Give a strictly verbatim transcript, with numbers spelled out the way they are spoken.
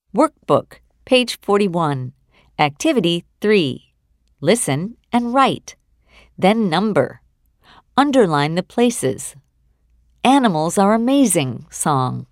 Workbook, page forty-one. Activity three. Listen and write. Then number. Underline the places. Animals are amazing song.